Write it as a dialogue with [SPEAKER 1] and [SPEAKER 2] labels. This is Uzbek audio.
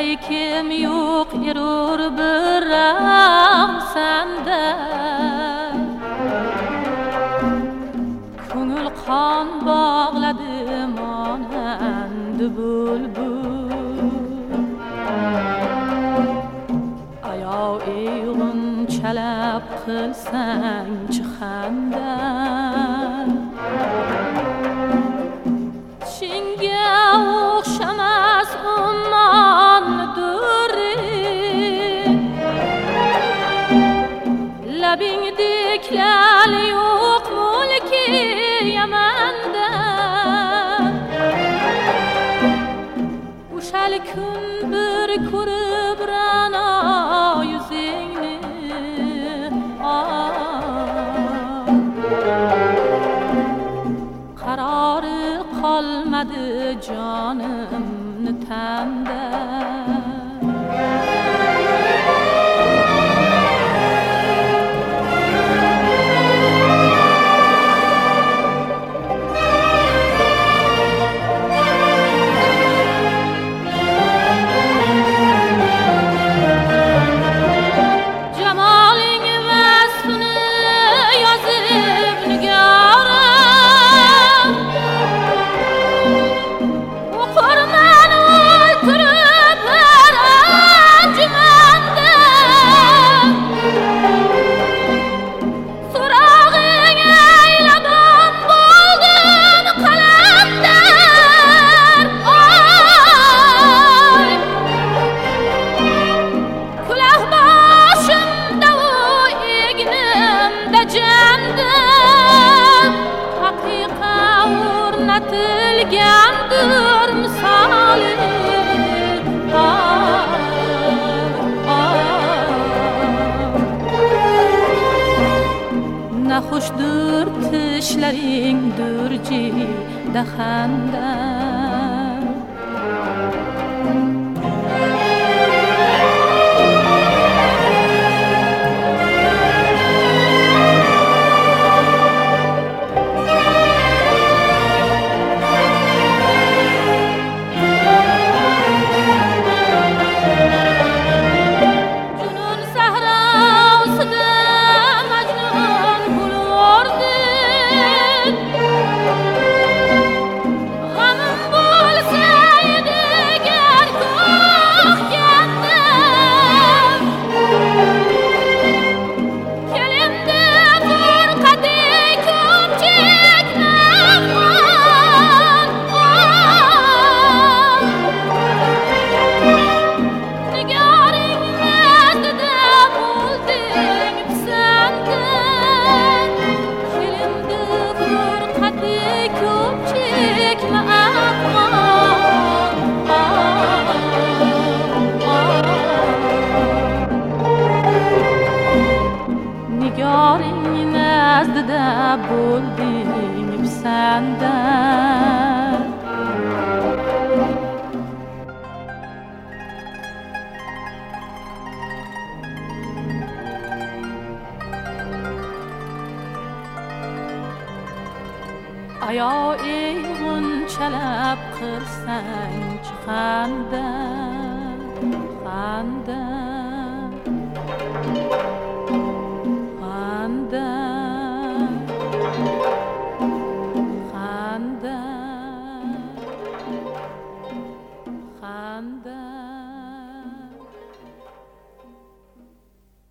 [SPEAKER 1] Şerikim yok erur biram sende Köngül kan bağladı manend bülbül Ayav eğun çalap kılsan çıxanda Çinge oxşamaz umman dürri Labing diklal yok mulki Yemende Uşal gün bir kurib rana yüzingni Kararı kalmadı canımın tende Tilgendir misali Ne hoşdur tişlerin dürci dahanda Nigarin nazdida bulding sende Aya eğun çalap kırsan çıxanda